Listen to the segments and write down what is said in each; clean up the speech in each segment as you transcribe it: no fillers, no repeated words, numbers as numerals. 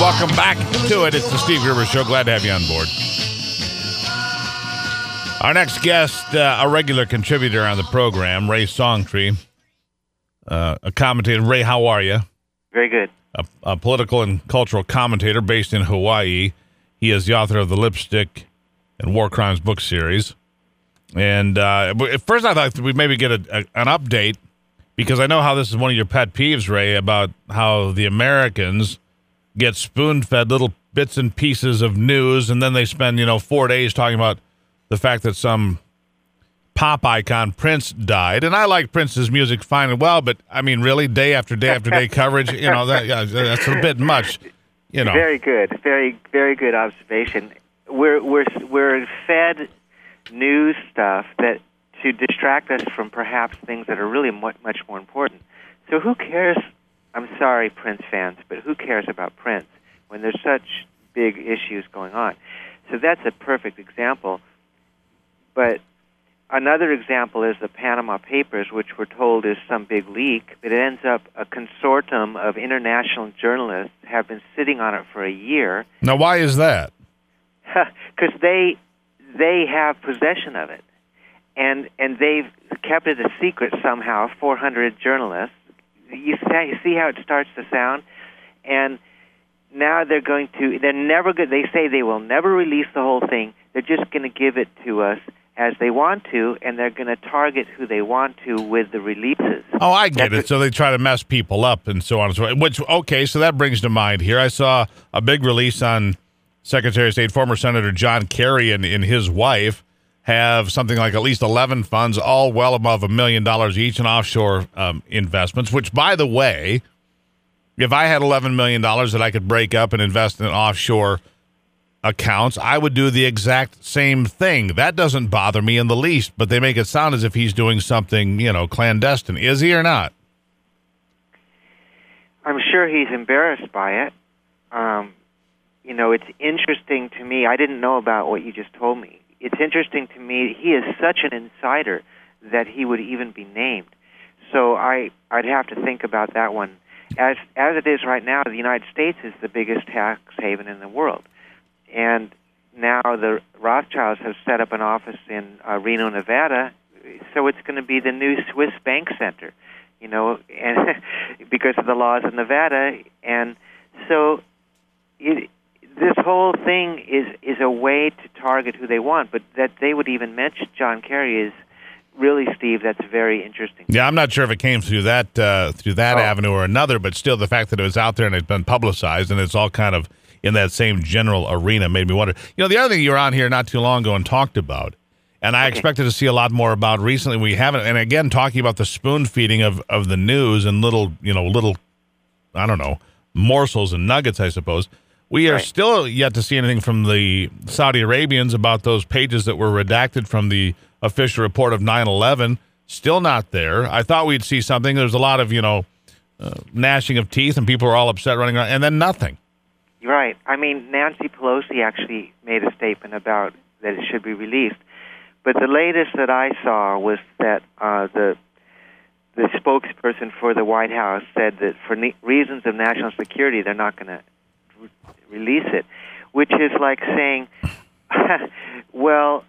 Welcome back to it. It's the Steve Gerber Show. Glad to have you on board. Our next guest, a regular contributor on the program, Ray Songtree, a commentator. Ray, how are you? Very good. A political and cultural commentator based in Hawaii. He is the author of the Lipstick and War Crimes book series. And at first I thought we'd maybe get an update, because I know how this is one of your pet peeves, Ray, about how the Americans get spoon-fed little bits and pieces of news, and then they spend, 4 days talking about the fact that some pop icon, Prince, died. And I like Prince's music fine and well, but, I mean, really, day after day after day coverage, that's a bit much, Very good. Very, very good observation. We're fed news stuff that to distract us from perhaps things that are really much more important. So who cares? I'm sorry, Prince fans, but who cares about Prince when there's such big issues going on? So that's a perfect example. But another example is the Panama Papers, which we're told is some big leak, but it ends up a consortium of international journalists have been sitting on it for a year. Now, why is that? Because they have possession of it. And they've kept it a secret somehow, 400 journalists. You see how it starts to sound? And now they're never good. They say they will never release the whole thing. They're just going to give it to us as they want to, and they're going to target who they want to with the releases. Oh, I get it. So they try to mess people up and so on and so forth. So that brings to mind here. I saw a big release on Secretary of State, former Senator John Kerry and his wife have something like at least 11 funds, all well above $1 million each in offshore investments, which, by the way, if I had $11 million that I could break up and invest in offshore accounts, I would do the exact same thing. That doesn't bother me in the least, but they make it sound as if he's doing something, clandestine. Is he or not? I'm sure he's embarrassed by it. It's interesting to me. I didn't know about what you just told me. It's interesting to me. He is such an insider that he would even be named. So I'd have to think about that one. As it is right now, the United States is the biggest tax haven in the world. And now the Rothschilds have set up an office in Reno, Nevada, so it's going to be the new Swiss bank center, and because of the laws of Nevada. And so this whole thing is a way to target who they want, but that they would even mention John Kerry is really, Steve, that's very interesting. Yeah, I'm not sure if it came through that avenue or another, but still the fact that it was out there and it's been publicized and it's all kind of in that same general arena made me wonder. The other thing you were on here not too long ago and talked about, and I expected to see a lot more about recently, we haven't, and again, talking about the spoon feeding of the news and little, I don't know, morsels and nuggets, I suppose. We are still yet to see anything from the Saudi Arabians about those pages that were redacted from the official report of 9/11. Still not there. I thought we'd see something. There's a lot of, gnashing of teeth and people are all upset running around, and then nothing. Right. I mean, Nancy Pelosi actually made a statement about that it should be released. But the latest that I saw was that the spokesperson for the White House said that for reasons of national security, they're not going to release it, which is like saying, well,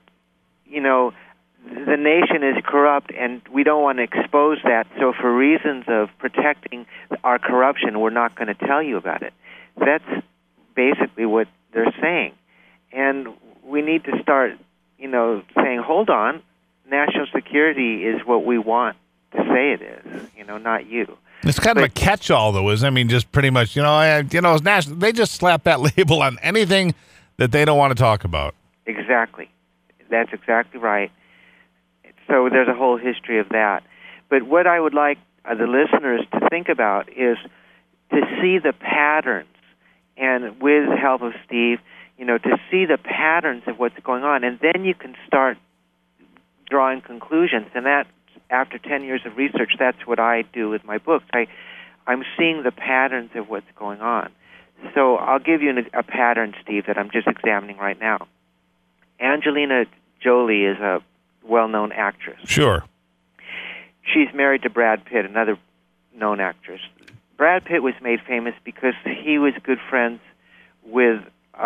the nation is corrupt and we don't want to expose that, so for reasons of protecting our corruption, we're not going to tell you about it. That's basically what they're saying. And we need to start, saying, hold on, national security is what we want to say it is, not you. It's kind of a catch-all, though, just pretty much, it's national. They just slap that label on anything that they don't want to talk about. Exactly. That's exactly right. So there's a whole history of that. But what I would like the listeners to think about is to see the patterns, and with the help of Steve, to see the patterns of what's going on, and then you can start drawing conclusions. And that, after 10 years of research, that's what I do with my books. I'm seeing the patterns of what's going on. So I'll give you a pattern, Steve, that I'm just examining right now. Angelina Jolie is a well-known actress. Sure. She's married to Brad Pitt, another known actress. Brad Pitt was made famous because he was good friends with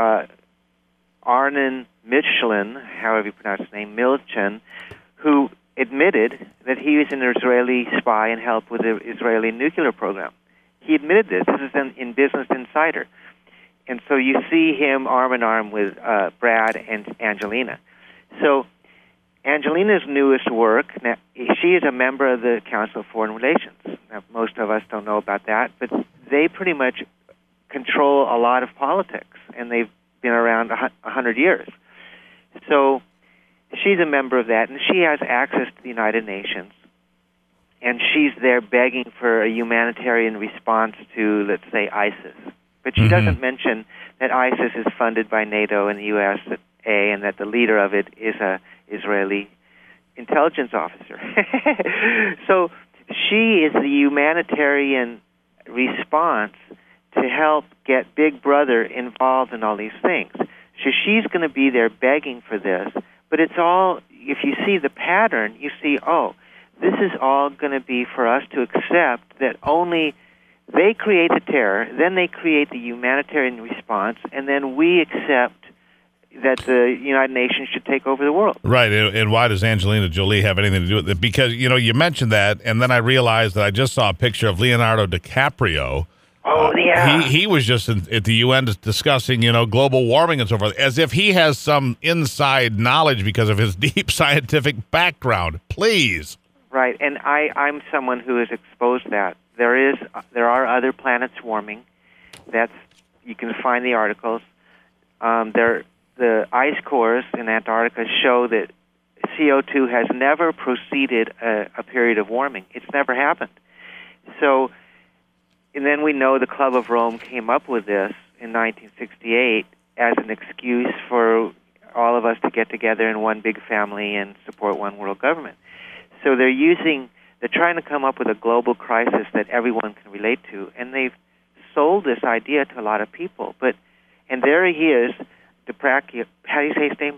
Arnon Milchan, however you pronounce his name, Milchan, who admitted that he was an Israeli spy and helped with the Israeli nuclear program. He admitted this. This is in Business Insider. And so you see him arm in arm with Brad and Angelina. So Angelina's newest work, now, she is a member of the Council of Foreign Relations. Now, most of us don't know about that, but they pretty much control a lot of politics, and they've been around 100 years. So she's a member of that, and she has access to the United Nations, and she's there begging for a humanitarian response to, let's say, ISIS. But she doesn't mention that ISIS is funded by NATO and the U.S., and that the leader of it is a Israeli intelligence officer. So she is the humanitarian response to help get Big Brother involved in all these things. So she's going to be there begging for this, but it's all, if you see the pattern, you see, oh, this is all going to be for us to accept that only they create the terror, then they create the humanitarian response, and then we accept that the United Nations should take over the world. Right, and why does Angelina Jolie have anything to do with it? Because, you mentioned that, and then I realized that I just saw a picture of Leonardo DiCaprio. Oh, yeah. He was just at the UN discussing, global warming and so forth, as if he has some inside knowledge because of his deep scientific background. Please. Right, and I'm someone who has exposed that. There are other planets warming. You can find the articles. The ice cores in Antarctica show that CO2 has never preceded a period of warming. It's never happened. So, and then we know the Club of Rome came up with this in 1968 as an excuse for all of us to get together in one big family and support one world government. So they're trying to come up with a global crisis that everyone can relate to, and they've sold this idea to a lot of people. And there he is, DiCaprio. How do you say his name?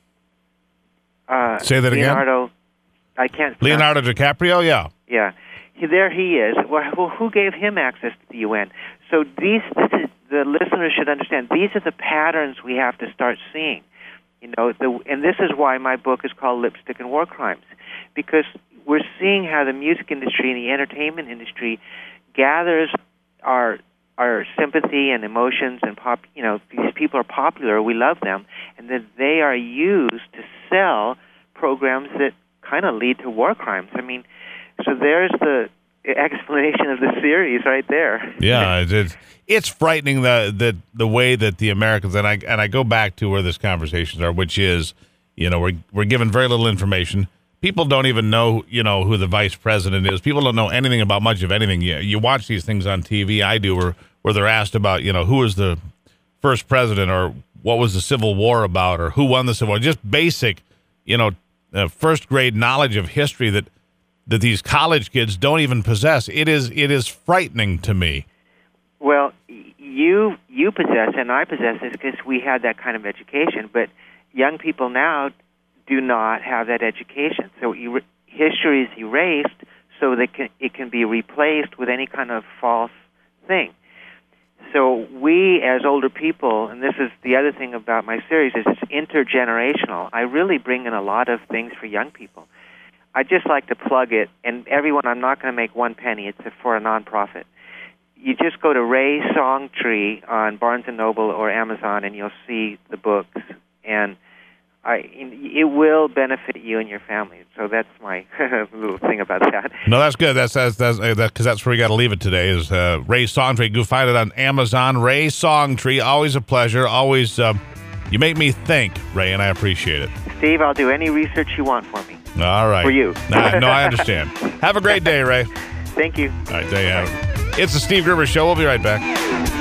Say that Leonardo, again. I can't. Leonardo DiCaprio, yeah. Yeah, there he is. Well, who gave him access to the UN? So the listeners should understand. These are the patterns we have to start seeing. And this is why my book is called Lipstick and War Crimes, because we're seeing how the music industry and the entertainment industry gathers our sympathy and emotions, and these people are popular, we love them, and that they are used to sell programs that kind of lead to war crimes. I mean, so there's the explanation of the series right there. Yeah, it's frightening the way that the Americans, and I go back to where this conversations are, which is, we're given very little information. People don't even know, who the vice president is. People don't know anything about much of anything. You watch these things on TV. I do, where they're asked about, who was the first president, or what was the Civil War about, or who won the Civil War. Just basic, first grade knowledge of history that these college kids don't even possess. It is frightening to me. Well, you possess and I possess this because we had that kind of education, but young people now do not have that education. So history is erased so that it can be replaced with any kind of false thing. So we, as older people, and this is the other thing about my series, is it's intergenerational. I really bring in a lot of things for young people. I just like to plug it, and everyone, I'm not going to make one penny. It's for a nonprofit. You just go to Ray Songtree on Barnes & Noble or Amazon, and you'll see the books. And it will benefit you and your family. So that's my little thing about that. No, that's good. That's because that's where we got to leave it today. Is Ray Songtree? Go find it on Amazon. Ray Songtree. Always a pleasure. Always, you make me think, Ray, and I appreciate it. Steve, I'll do any research you want for me. All right. For you. No, I understand. Have a great day, Ray. Thank you. All right, there you have it. It's the Steve Gruber Show. We'll be right back.